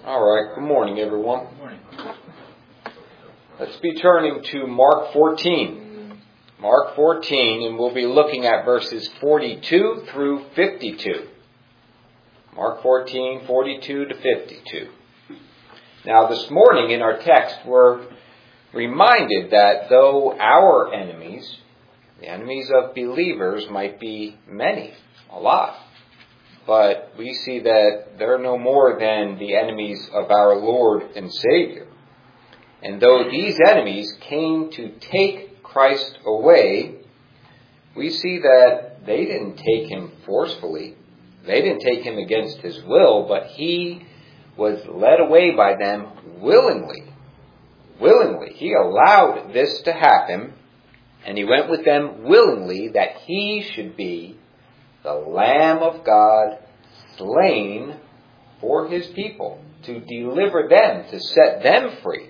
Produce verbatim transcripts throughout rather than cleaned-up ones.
All right, good morning, everyone. Good morning. Let's be turning to Mark fourteen. Mark fourteen, and we'll be looking at verses forty-two through fifty-two. Mark fourteen, forty-two to fifty-two. Now, this morning in our text, we're reminded that though our enemies, the enemies of believers, might be many, a lot, but we see that they're no more than the enemies of our Lord and Savior. And though these enemies came to take Christ away, we see that they didn't take him forcefully. They didn't take him against his will, but he was led away by them willingly. Willingly. He allowed this to happen, and he went with them willingly that he should be the Lamb of God slain for his people, to deliver them, to set them free.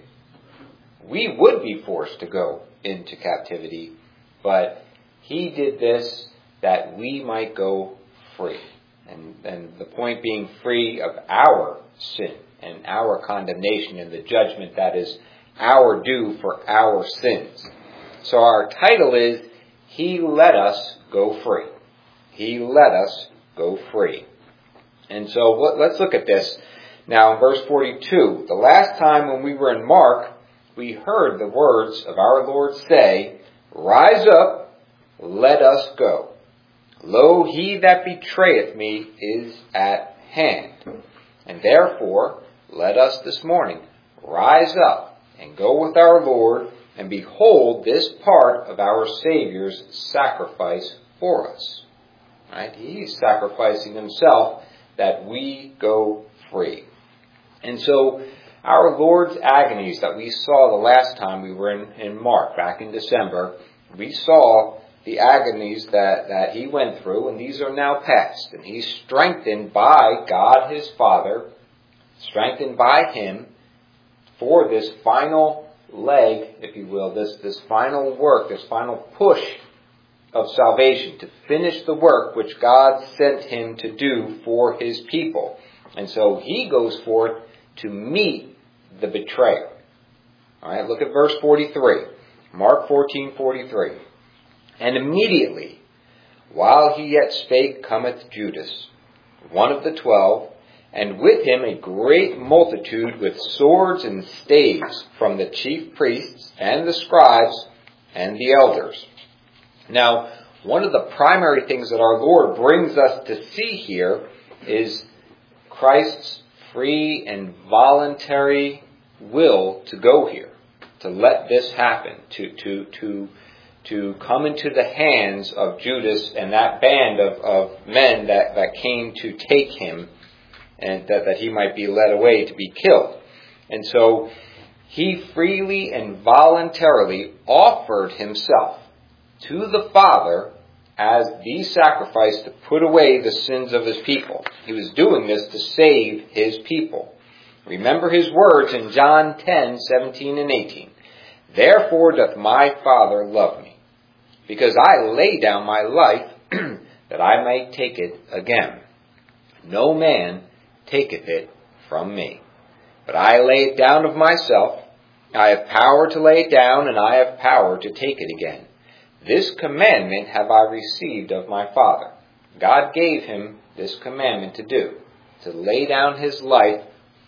We would be forced to go into captivity, but he did this that we might go free. And, and the point being free of our sin and our condemnation and the judgment that is our due for our sins. So our title is, He Let Us Go Free. He let us go free. And so let's look at this now in verse forty-two. The last time when we were in Mark, we heard the words of our Lord say, "Rise up, let us go. Lo, he that betrayeth me is at hand." And therefore, let us this morning rise up and go with our Lord and behold this part of our Savior's sacrifice for us. Right? He's sacrificing himself that we go free. And so our Lord's agonies that we saw the last time we were in, in Mark, back in December, we saw the agonies that, that he went through, and these are now past. And he's strengthened by God his Father, strengthened by him for this final leg, if you will, this, this final work, this final push of salvation, to finish the work which God sent him to do for his people. And so he goes forth to meet the betrayer. All right, look at verse forty-three. Mark fourteen forty-three. And immediately, while he yet spake, cometh Judas, one of the twelve, and with him a great multitude with swords and staves from the chief priests and the scribes and the elders. Now, one of the primary things that our Lord brings us to see here is Christ's free and voluntary will to go here, to let this happen, to to to to come into the hands of Judas and that band of, of men that, that came to take him, and that, that he might be led away to be killed. And so he freely and voluntarily offered himself to the Father as the sacrifice to put away the sins of his people. He was doing this to save his people. Remember his words in John ten, seventeen and eighteen. Therefore doth my Father love me, because I lay down my life that I may take it again. No man taketh it from me, but I lay it down of myself. I have power to lay it down, and I have power to take it again. This commandment have I received of my Father. God gave him this commandment to do, to lay down his life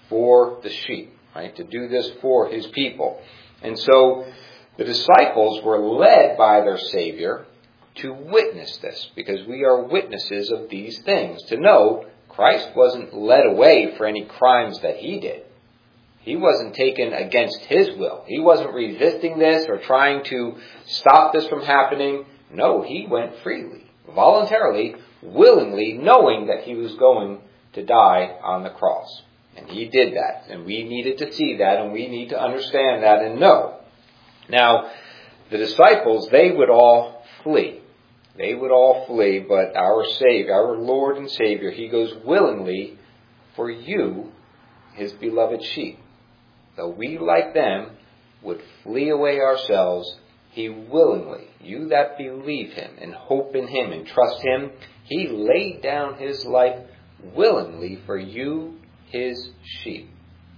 for the sheep, right? To do this for his people. And so the disciples were led by their Savior to witness this, because we are witnesses of these things, to know Christ wasn't led away for any crimes that he did. He wasn't taken against his will. He wasn't resisting this or trying to stop this from happening. No, he went freely, voluntarily, willingly, knowing that he was going to die on the cross. And he did that. And we needed to see that, and we need to understand that and know. Now, the disciples, they would all flee. They would all flee, but our Savior, our Lord and Savior, he goes willingly for you, his beloved sheep. Though we, like them, would flee away ourselves, he willingly, you that believe him and hope in him and trust him, he laid down his life willingly for you, his sheep.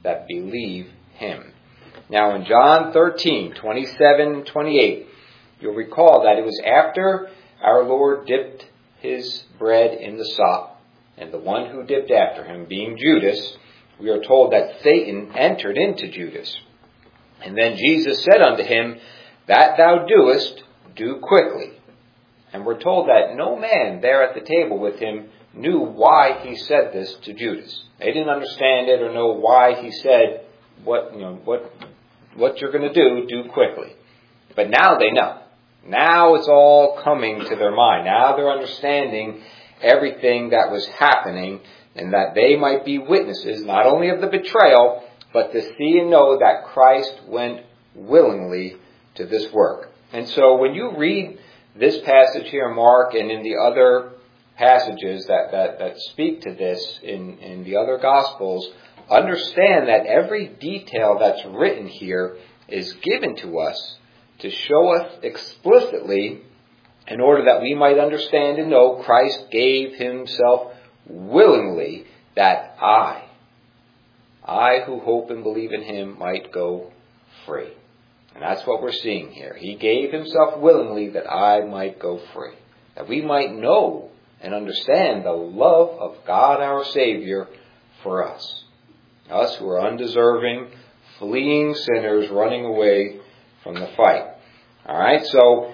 that believe him. Now in John thirteen, twenty-seven and twenty-eight, you'll recall that it was after our Lord dipped his bread in the sop, and the one who dipped after him, being Judas, we are told that Satan entered into Judas. And then Jesus said unto him, That thou doest, do quickly. And we're told that no man there at the table with him knew why he said this to Judas. They didn't understand it or know why he said what, you know, what, what you're going to do, do quickly. But now they know. Now it's all coming to their mind. Now they're understanding everything that was happening, and that they might be witnesses not only of the betrayal, but to see and know that Christ went willingly to this work. And so when you read this passage here in Mark and in the other passages that, that, that speak to this in, in the other Gospels, understand that every detail that's written here is given to us to show us explicitly, in order that we might understand and know, Christ gave himself willingly, that I, I who hope and believe in him, might go free. And that's what we're seeing here. He gave himself willingly that I might go free. That we might know and understand the love of God our Savior for us. Us who are undeserving, fleeing sinners running away from the fight. Alright, so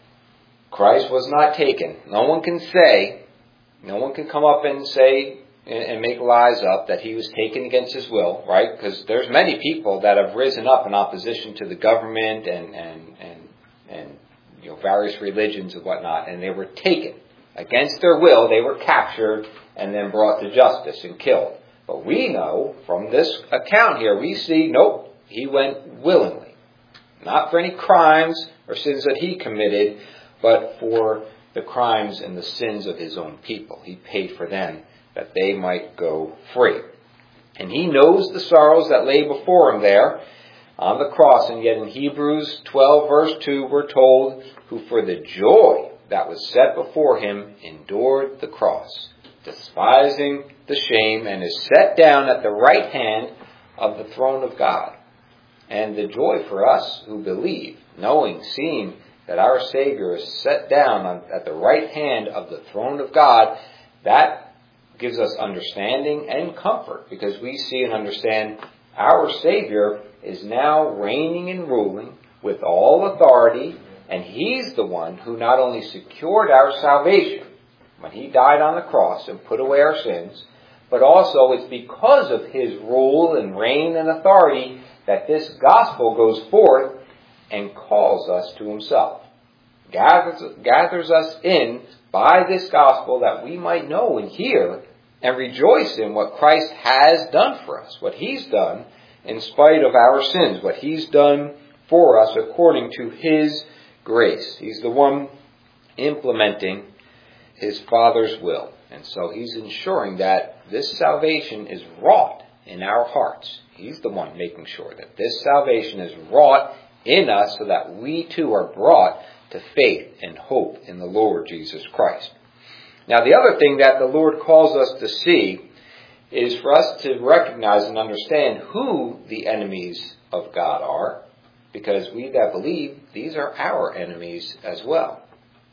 Christ was not taken. No one can say, no one can come up and say and make lies up that he was taken against his will, right? Because there's many people that have risen up in opposition to the government and, and, and, and you know, various religions and whatnot, and they were taken. Against their will, they were captured and then brought to justice and killed. But we know from this account here, we see, nope, he went willingly. Not for any crimes or sins that he committed, but for the crimes and the sins of his own people. He paid for them that they might go free. And he knows the sorrows that lay before him there on the cross. And yet in Hebrews twelve verse two we're told, who for the joy that was set before him endured the cross, despising the shame, and is set down at the right hand of the throne of God. And the joy for us who believe, knowing, seeing that our Savior is set down on, at the right hand of the throne of God, that gives us understanding and comfort, because we see and understand our Savior is now reigning and ruling with all authority, and he's the one who not only secured our salvation when he died on the cross and put away our sins, but also it's because of his rule and reign and authority that this gospel goes forth and calls us to himself. Gathers, gathers us in by this gospel that we might know and hear and rejoice in what Christ has done for us, what he's done in spite of our sins, what he's done for us according to his grace. He's the one implementing his Father's will. And so he's ensuring that this salvation is wrought in our hearts. He's the one making sure that this salvation is wrought in us so that we too are brought to faith and hope in the Lord Jesus Christ. Now the other thing that the Lord calls us to see is for us to recognize and understand who the enemies of God are, because we that believe, these are our enemies as well.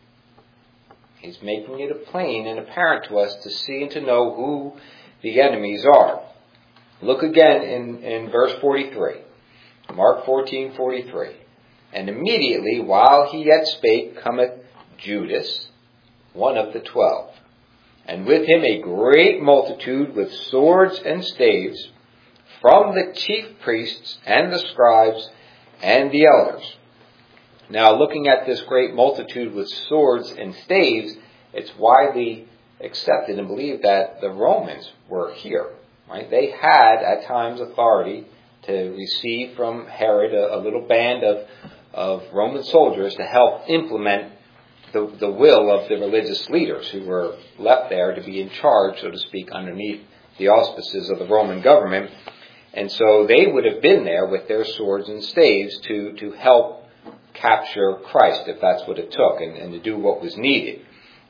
He's making it plain and apparent to us to see and to know who the enemies are. Look again in, in verse forty-three. Mark fourteen forty-three. And immediately while he yet spake cometh Judas, one of the twelve, and with him a great multitude with swords and staves, from the chief priests and the scribes and the elders. Now, looking at this great multitude with swords and staves, it's widely accepted and believed that the Romans were here. Right? They had, at times, authority to receive from Herod a, a little band of, of Roman soldiers to help implement the, the will of the religious leaders who were left there to be in charge, so to speak, underneath the auspices of the Roman government. And so they would have been there with their swords and staves to, to help capture Christ, if that's what it took, and, and to do what was needed.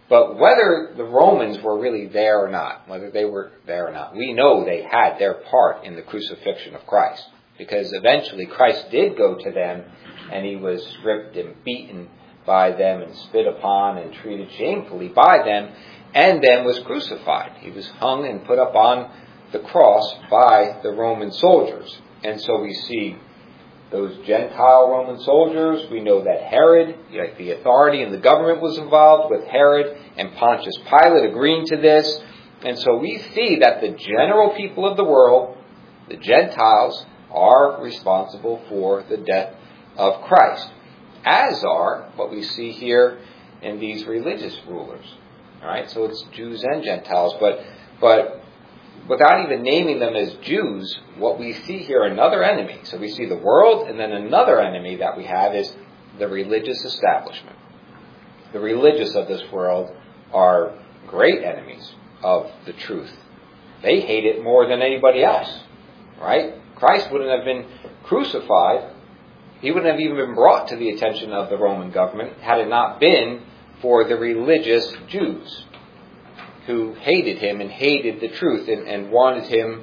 But whether the Romans were really there or not, whether they were there or not, we know they had their part in the crucifixion of Christ. Because eventually Christ did go to them, and he was stripped and beaten by them and spit upon and treated shamefully by them, and then was crucified. He was hung and put up on the cross by the Roman soldiers. And so we see those Gentile Roman soldiers. We know that Herod, like the authority and the government, was involved with Herod and Pontius Pilate agreeing to this. And so we see that the general people of the world, the Gentiles, are responsible for the death of Christ, as are what we see here in these religious rulers. All right, so it's Jews and Gentiles, but but without even naming them as Jews, what we see here, another enemy. So we see the world, and then another enemy that we have is the religious establishment. The religious of this world are great enemies of the truth. They hate it more than anybody else, right? Christ wouldn't have been crucified. He wouldn't have even been brought to the attention of the Roman government had it not been for the religious Jews who hated him and hated the truth and, and wanted him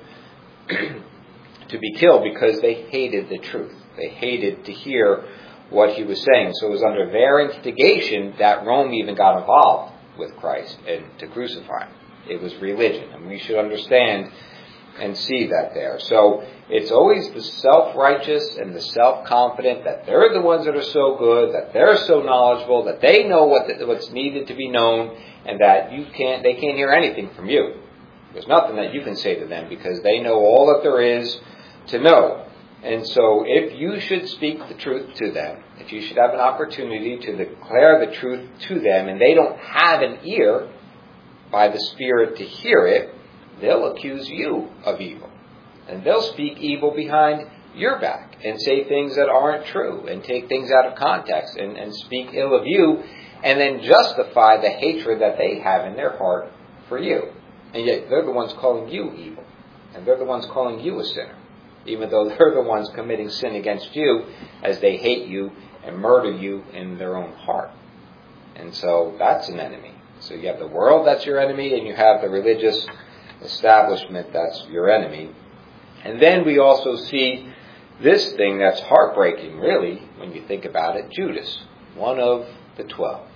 to be killed because they hated the truth. They hated to hear what he was saying. So it was under their instigation that Rome even got involved with Christ and to crucify him. It was religion, and we should understand and see that there. So it's always the self-righteous and the self-confident that they're the ones that are so good, that they're so knowledgeable, that they know what the, what's needed to be known, and that you can't, they can't hear anything from you. There's nothing that you can say to them because they know all that there is to know. And so if you should speak the truth to them, if you should have an opportunity to declare the truth to them, and they don't have an ear by the Spirit to hear it, they'll accuse you of evil. And they'll speak evil behind your back and say things that aren't true and take things out of context and, and speak ill of you and then justify the hatred that they have in their heart for you. And yet they're the ones calling you evil. And they're the ones calling you a sinner, even though they're the ones committing sin against you as they hate you and murder you in their own heart. And so that's an enemy. So you have the world, that's your enemy, and you have the religious establishment, that's your enemy. And then we also see this thing that's heartbreaking, really, when you think about it. Judas, one of the twelve.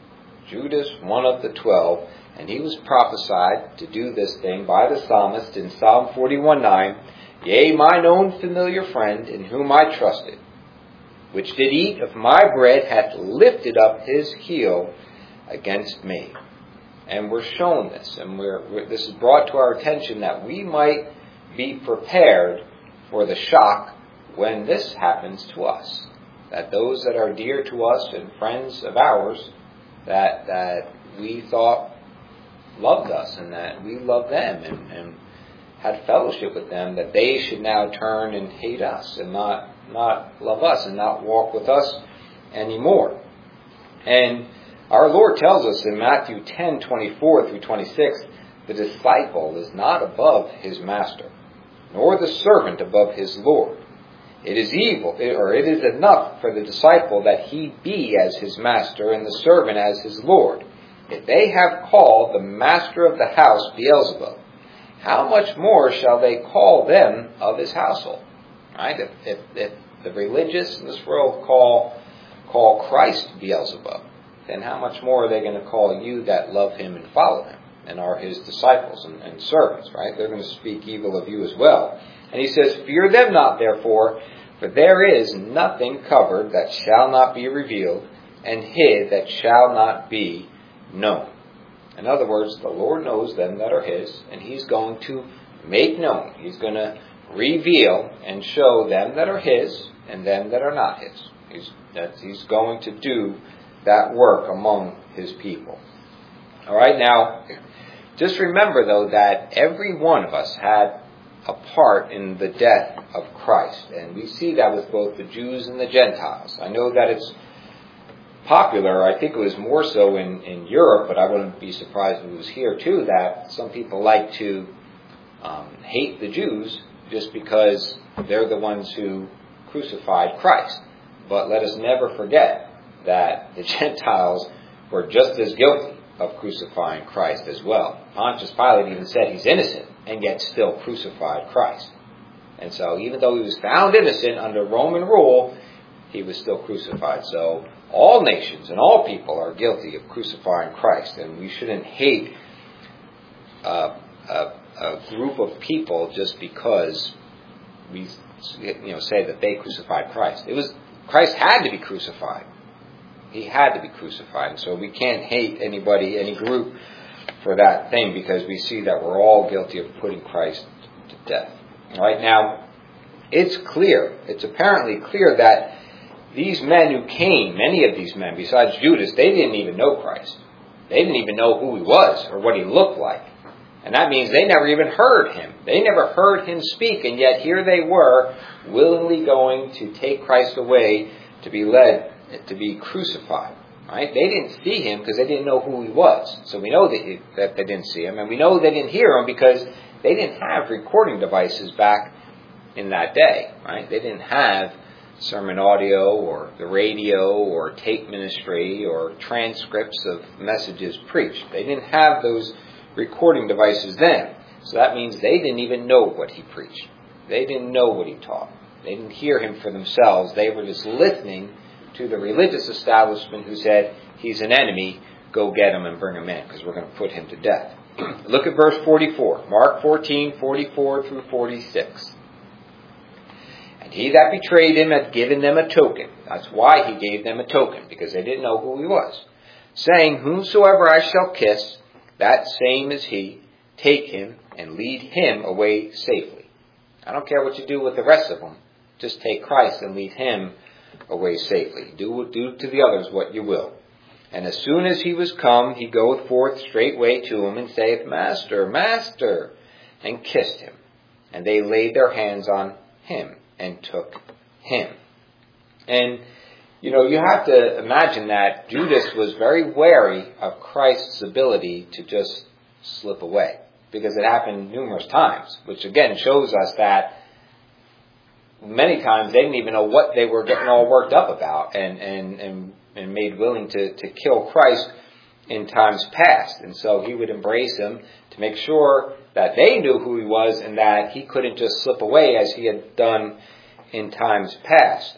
Judas, one of the twelve, and he was prophesied to do this thing by the psalmist in Psalm forty-one nine. Yea, mine own familiar friend, in whom I trusted, which did eat of my bread, hath lifted up his heel against me. And we're shown this, and we're, we're this is brought to our attention that we might be prepared for the shock when this happens to us. That those that are dear to us and friends of ours that that we thought loved us and that we loved them and, and had fellowship with them, that they should now turn and hate us and not not love us and not walk with us anymore. And our Lord tells us in Matthew ten twenty-four through twenty-six, the disciple is not above his master, nor the servant above his Lord. It is evil, or it is enough for the disciple that he be as his master and the servant as his Lord. If they have called the master of the house Beelzebub, how much more shall they call them of his household? Right? If, if, if the religious in this world call call Christ Beelzebub, then how much more are they going to call you that love him and follow him and are his disciples and, and servants, right? They're going to speak evil of you as well. And he says, fear them not, therefore, for there is nothing covered that shall not be revealed, and hid that shall not be known. In other words, the Lord knows them that are his, and he's going to make known. He's going to reveal and show them that are his and them that are not his. He's, that he's going to do that work among his people. All right, now, just remember, though, that every one of us had a part in the death of Christ. And we see that with both the Jews and the Gentiles. I know that it's popular, I think it was more so in, in Europe, but I wouldn't be surprised if it was here too, that some people like to um, hate the Jews just because they're the ones who crucified Christ. But let us never forget that the Gentiles were just as guilty of crucifying Christ as well. Pontius Pilate even said he's innocent, and yet still crucified Christ. And so even though he was found innocent under Roman rule, he was still crucified. So all nations and all people are guilty of crucifying Christ, and we shouldn't hate uh, a, a group of people just because we you know say that they crucified Christ. It was Christ had to be crucified. He had to be crucified. And so we can't hate anybody, any group, for that thing, because we see that we're all guilty of putting Christ to death. Right now, it's clear, it's apparently clear that these men who came, many of these men, besides Judas, they didn't even know Christ. They didn't even know who he was or what he looked like. And that means they never even heard him. They never heard him speak, and yet here they were, willingly going to take Christ away to be led to be crucified. Right? They didn't see him because they didn't know who he was. So we know that, he, that they didn't see him, and we know they didn't hear him because they didn't have recording devices back in that day. Right? They didn't have sermon audio or the radio or tape ministry or transcripts of messages preached. They didn't have those recording devices then. So that means they didn't even know what he preached. They didn't know what he taught. They didn't hear him for themselves. They were just listening to the religious establishment who said, he's an enemy, go get him and bring him in because we're going to put him to death. Look at verse forty-four. Mark fourteen, forty-four through forty-six. And he that betrayed him had given them a token. That's why he gave them a token, because they didn't know who he was. Saying, whomsoever I shall kiss, that same is he. Take him and lead him away safely. I don't care what you do with the rest of them. Just take Christ and lead him away safely. Do, do to the others what you will. And as soon as he was come, he goeth forth straightway to him, and saith, Master, Master, and kissed him. And they laid their hands on him, and took him. And, you know, you have to imagine that Judas was very wary of Christ's ability to just slip away, because it happened numerous times, which again shows us that many times they didn't even know what they were getting all worked up about and, and, and, and made willing to, to kill Christ in times past. And so he would embrace him to make sure that they knew who he was and that he couldn't just slip away as he had done in times past.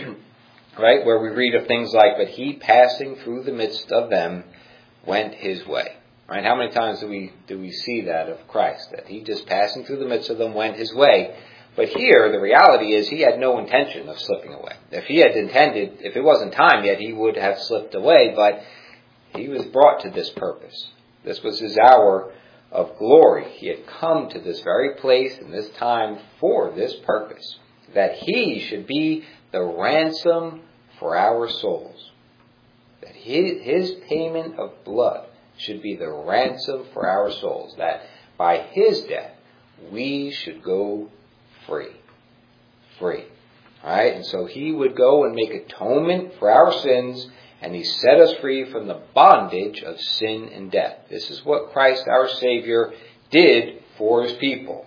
Right? Where we read of things like, but he passing through the midst of them went his way. Right? How many times do we do we see that of Christ? That he just passing through the midst of them went his way. But here, the reality is he had no intention of slipping away. If he had intended, if it wasn't time yet, he would have slipped away, but he was brought to this purpose. This was his hour of glory. He had come to this very place and this time for this purpose, that he should be the ransom for our souls. That his, his payment of blood should be the ransom for our souls. That by his death, we should go free. Free. Alright, and so he would go and make atonement for our sins, and he set us free from the bondage of sin and death. This is what Christ our Savior did for his people.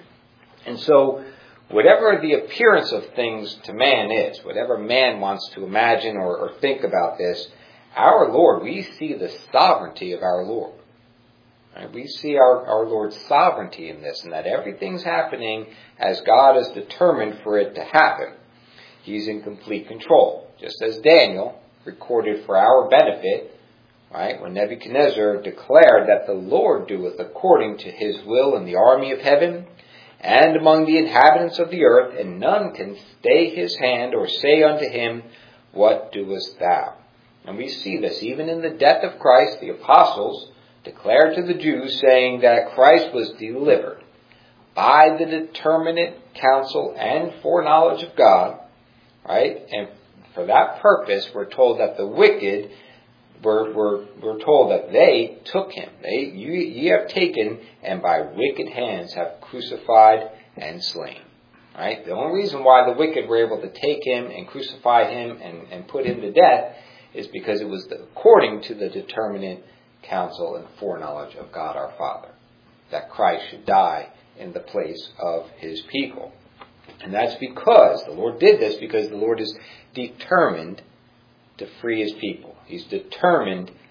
And so, whatever the appearance of things to man is, whatever man wants to imagine or, or think about this, our Lord, we see the sovereignty of our Lord. Right? We see our, our Lord's sovereignty in this, and that everything's happening as God has determined for it to happen. He's in complete control. Just as Daniel recorded for our benefit, right, when Nebuchadnezzar declared that the Lord doeth according to his will in the army of heaven and among the inhabitants of the earth, and none can stay his hand or say unto him, what doest thou? And we see this even in the death of Christ. The apostles declared to the Jews, saying that Christ was delivered by the determinate counsel and foreknowledge of God, right? And for that purpose, we're told that the wicked were, were, were told that they took him. They, you, ye have taken, and by wicked hands have crucified and slain. Right? The only reason why the wicked were able to take him and crucify him and, and put him to death is because it was the, according to the determinate counsel and foreknowledge of God our Father, that Christ should die in the place of his people. And that's because the Lord did this, because the Lord is determined to free his people. He's determined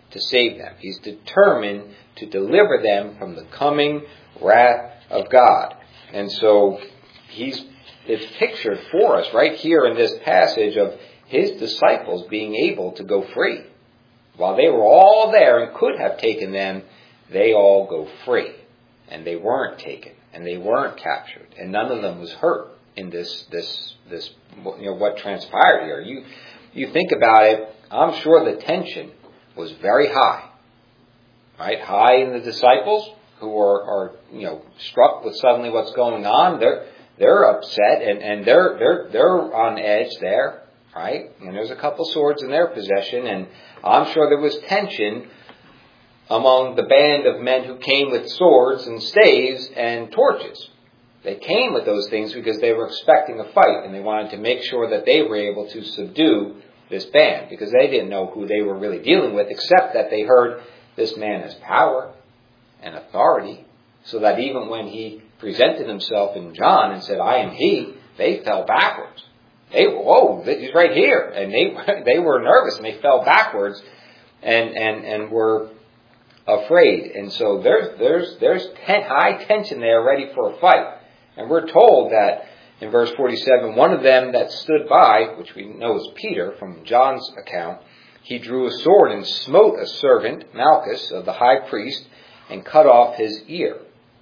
to save them. He's determined to deliver them from the coming wrath of God. And so he's it's pictured for us right here in this passage of his disciples being able to go free. While they were all there and could have taken them, they all go free. And they weren't taken. And they weren't captured. And none of them was hurt in this, this, this, you know, what transpired here. You, you think about it, I'm sure the tension was very high. Right? High in the disciples who are, are, you know, struck with suddenly what's going on. They're, they're upset and, and they're, they're, they're on edge there. Right? And there's a couple swords in their possession, and I'm sure there was tension among the band of men who came with swords and staves and torches. They came with those things because they were expecting a fight, and they wanted to make sure that they were able to subdue this band, because they didn't know who they were really dealing with, except that they heard this man has power and authority, so that even when he presented himself in John and said, I am he, they fell backwards. They, whoa, he's right here. And they they were nervous and they fell backwards and, and, and were afraid. And so there's there's there's ten, high tension there ready for a fight. And we're told that in verse forty-seven, one of them that stood by, which we know is Peter from John's account, he drew a sword and smote a servant, Malchus, of the high priest, and cut off his ear.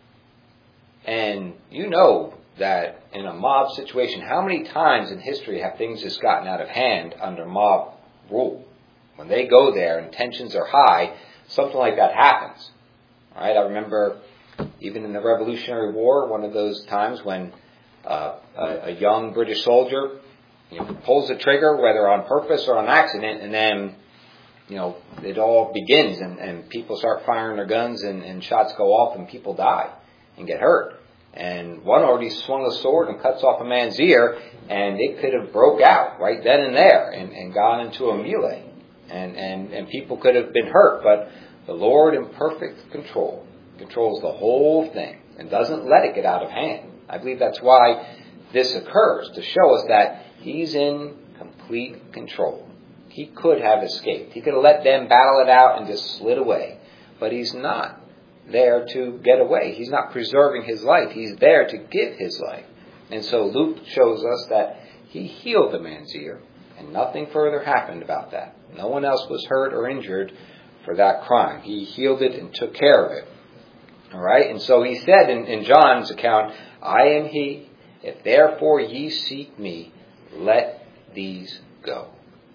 And you know that in a mob situation, how many times in history have things just gotten out of hand under mob rule? When they go there and tensions are high, something like that happens. All right, I remember even in the Revolutionary War, one of those times when uh, a, a young British soldier, you know, pulls the trigger, whether on purpose or on accident, and then, you know, it all begins and, and people start firing their guns and, and shots go off and people die and get hurt. And one already swung a sword and cuts off a man's ear, and it could have broke out right then and there and, and gone into a melee. And, and, and people could have been hurt, but the Lord in perfect control controls the whole thing and doesn't let it get out of hand. I believe that's why this occurs, to show us that He's in complete control. He could have escaped. He could have let them battle it out and just slid away. But He's not there to get away. He's not preserving His life. He's there to give His life. And so Luke shows us that He healed the man's ear, and nothing further happened about that. No one else was hurt or injured for that crime. He healed it and took care of it. All right? And so He said in, in John's account, I am He. If therefore ye seek me, let these go.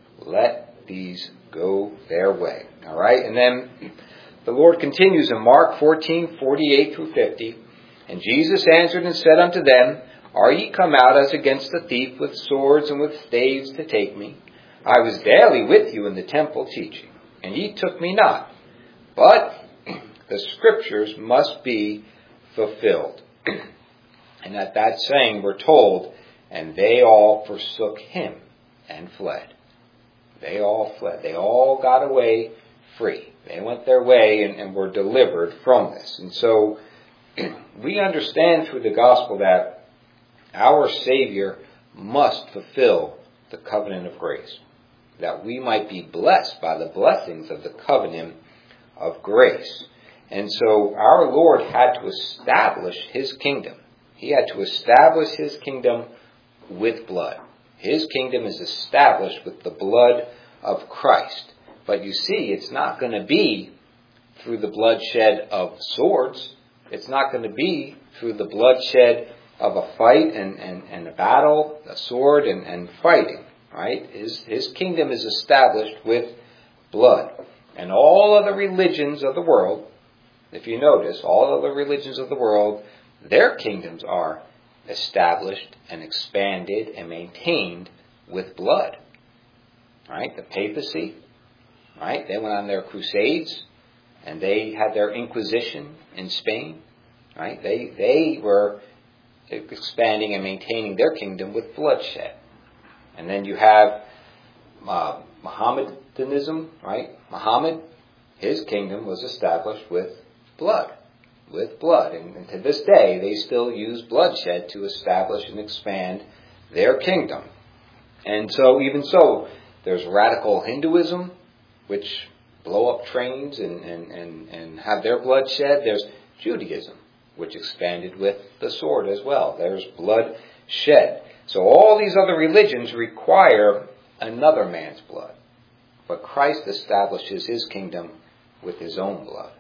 Let these go their way. All right? And then the Lord continues in Mark fourteen, forty-eight through fifty. And Jesus answered and said unto them, Are ye come out as against a thief with swords and with staves to take me? I was daily with you in the temple teaching, and ye took me not. But the Scriptures must be fulfilled. And at that saying we're told, and they all forsook Him and fled. They all fled. They all got away free. They went their way and, and were delivered from this. And so we understand through the gospel that our Savior must fulfill the covenant of grace, that we might be blessed by the blessings of the covenant of grace. And so our Lord had to establish His kingdom. He had to establish His kingdom with blood. His kingdom is established with the blood of Christ. But you see, it's not going to be through the bloodshed of swords. It's not going to be through the bloodshed of a fight and, and, and a battle, a sword and, and fighting. Right? His, his kingdom is established with blood. And all other religions of the world, if you notice, all other religions of the world, their kingdoms are established and expanded and maintained with blood. Right? The papacy, right? They went on their crusades and they had their Inquisition in Spain. Right? They they were expanding and maintaining their kingdom with bloodshed. And then you have uh, Mohammedanism, right? Muhammad, his kingdom was established with blood. With blood. And, and to this day, they still use bloodshed to establish and expand their kingdom. And so, even so, there's radical Hinduism, which blow up trains and, and, and, and have their blood shed. There's Judaism, which expanded with the sword as well. There's blood shed. So all these other religions require another man's blood. But Christ establishes his kingdom with his own blood.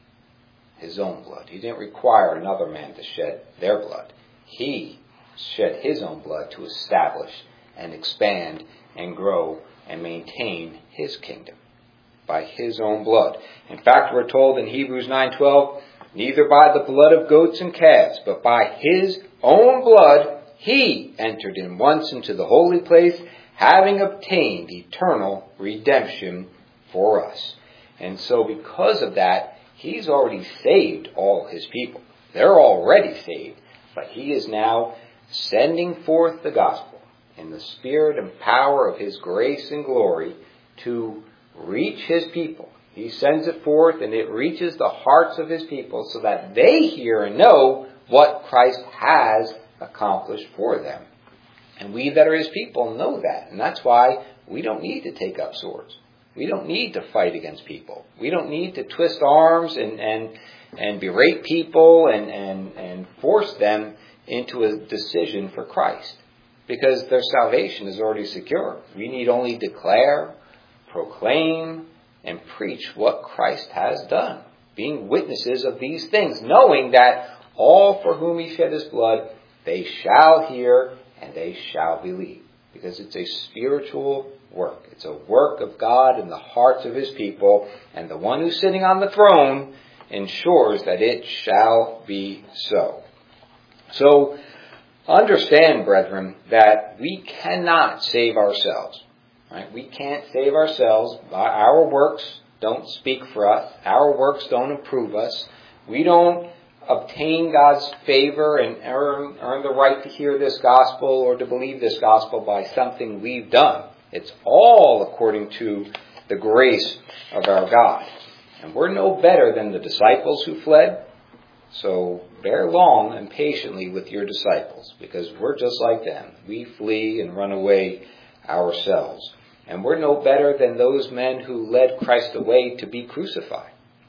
His own blood. He didn't require another man to shed their blood. He shed his own blood to establish and expand and grow and maintain his kingdom by his own blood. In fact, we're told in Hebrews nine twelve, neither by the blood of goats and calves, but by his own blood he entered in once into the holy place, having obtained eternal redemption for us. And so because of that, he's already saved all his people. They're already saved, but he is now sending forth the gospel in the spirit and power of his grace and glory to reach his people. He sends it forth and it reaches the hearts of his people so that they hear and know what Christ has accomplished for them. And we that are his people know that. And that's why we don't need to take up swords. We don't need to fight against people. We don't need to twist arms and, and, and berate people and, and, and force them into a decision for Christ. Because their salvation is already secure. We need only declare, proclaim, and preach what Christ has done. Being witnesses of these things, knowing that all for whom he shed his blood, they shall hear and they shall believe. Because it's a spiritual work. It's a work of God in the hearts of his people. And the one who's sitting on the throne ensures that it shall be so. So, understand, brethren, that we cannot save ourselves. Right? We can't save ourselves. Our works don't speak for us. Our works don't improve us. We don't obtain God's favor and earn, earn the right to hear this gospel or to believe this gospel by something we've done. It's all according to the grace of our God. And we're no better than the disciples who fled. So bear long and patiently with your disciples, because we're just like them. We flee and run away ourselves. And we're no better than those men who led Christ away to be crucified.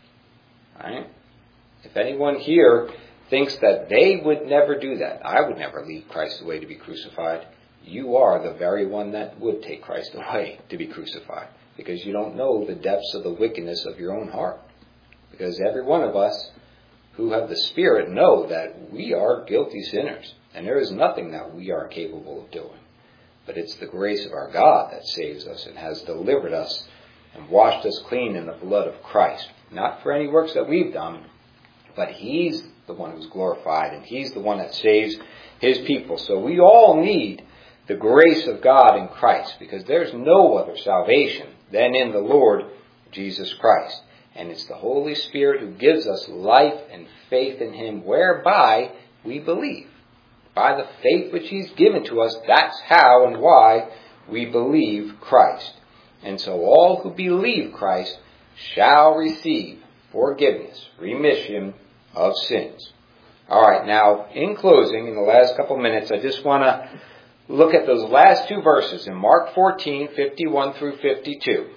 Right? If anyone here thinks that they would never do that, I would never lead Christ away to be crucified, you are the very one that would take Christ away to be crucified, because you don't know the depths of the wickedness of your own heart. Because every one of us who have the Spirit know that we are guilty sinners, and there is nothing that we are capable of doing. But it's the grace of our God that saves us and has delivered us and washed us clean in the blood of Christ. Not for any works that we've done, but he's the one who's glorified, and he's the one that saves his people. So we all need the grace of God in Christ, because there's no other salvation than in the Lord Jesus Christ. And it's the Holy Spirit who gives us life and faith in him, whereby we believe. By the faith which he's given to us, that's how and why we believe Christ. And so all who believe Christ shall receive forgiveness, remission of sins. All right, now in closing, in the last couple minutes, I just want to look at those last two verses in Mark fourteen, fifty-one through fifty-two.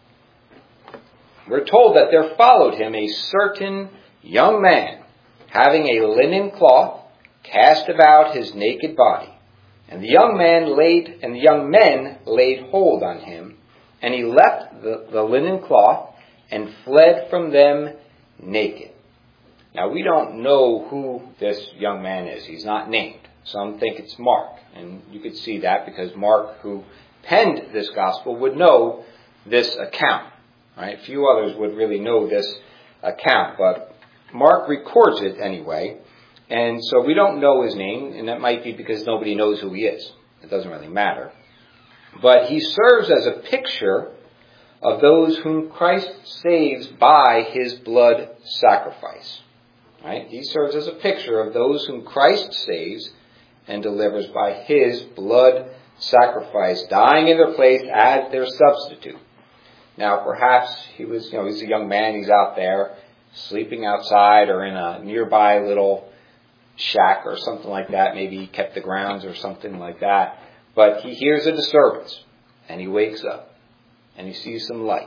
We're told that there followed him a certain young man, having a linen cloth cast about his naked body. And the young man laid, and the young men laid hold on him, and he left the, the linen cloth and fled from them naked. Now we don't know who this young man is. He's not named. Some think it's Mark, and you could see that because Mark, who penned this gospel, would know this account. Right? Few others would really know this account, but Mark records it anyway. And so we don't know his name, and that might be because nobody knows who he is. It doesn't really matter. But he serves as a picture of those whom Christ saves by his blood sacrifice. Right? He serves as a picture of those whom Christ saves and delivers by his blood sacrifice, dying in their place as their substitute. Now, perhaps he was, you know, he's a young man, he's out there sleeping outside or in a nearby little shack or something like that. Maybe he kept the grounds or something like that. But he hears a disturbance and he wakes up and he sees some lights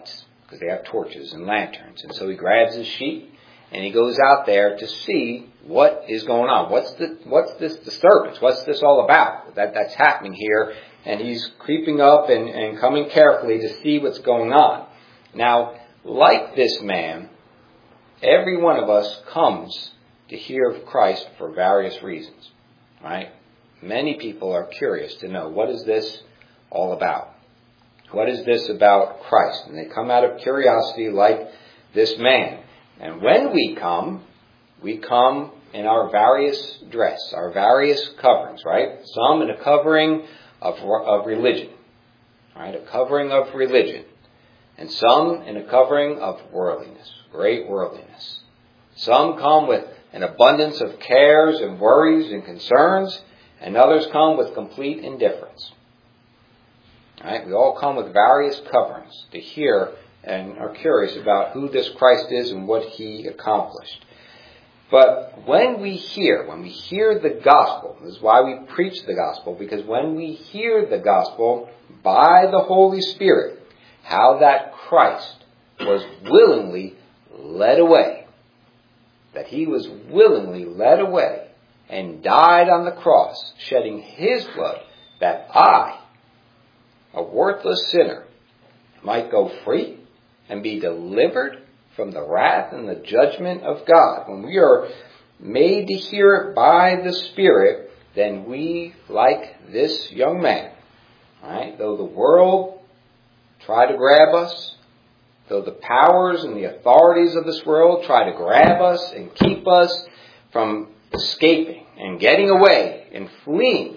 because they have torches and lanterns. And so he grabs his sheep and he goes out there to see what is going on. What's the what's this disturbance? What's this all about? That that's happening here. And he's creeping up and, and coming carefully to see what's going on. Now, like this man, every one of us comes to hear of Christ for various reasons. Right? Many people are curious to know, what is this all about? What is this about Christ? And they come out of curiosity like this man. And when we come, we come in our various dress, our various coverings, right? Some in a covering of, of religion, right? A covering of religion. And some in a covering of worldliness, great worldliness. Some come with an abundance of cares and worries and concerns, and others come with complete indifference. Right? We all come with various coverings to hear and are curious about who this Christ is and what he accomplished. But when we hear, when we hear the gospel, this is why we preach the gospel, because when we hear the gospel by the Holy Spirit, how that Christ was willingly led away, that he was willingly led away and died on the cross, shedding his blood, that I, a worthless sinner, might go free and be delivered from the wrath and the judgment of God. When we are made to hear it by the Spirit, then we, like this young man, right? Though the world try to grab us, though the powers and the authorities of this world try to grab us and keep us from escaping and getting away and fleeing,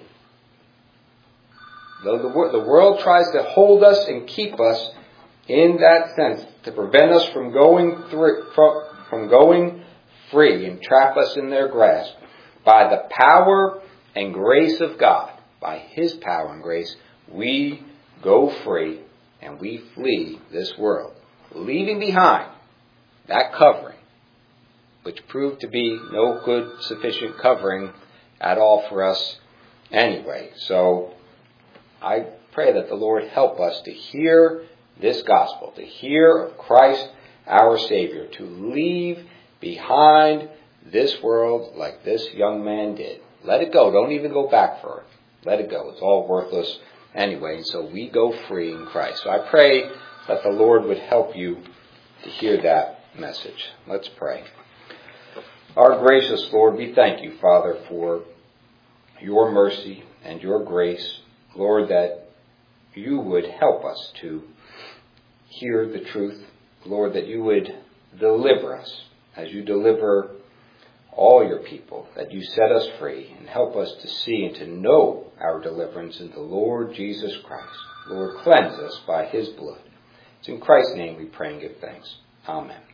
though the, the world tries to hold us and keep us in that sense, to prevent us from going through, from, from going free and trap us in their grasp, by the power and grace of God, by his power and grace, we go free and we flee this world, leaving behind that covering, which proved to be no good sufficient covering at all for us anyway. So I pray that the Lord help us to hear this gospel, to hear of Christ our Savior, to leave behind this world like this young man did. Let it go. Don't even go back for it. Let it go. It's all worthless anyway. And so we go free in Christ. So I pray that the Lord would help you to hear that message. Let's pray. Our gracious Lord, we thank you, Father, for your mercy and your grace. Lord, that you would help us to hear the truth. Lord, that you would deliver us as you deliver all your people, that you set us free and help us to see and to know our deliverance in the Lord Jesus Christ. Lord, cleanse us by his blood. It's in Christ's name we pray and give thanks. Amen.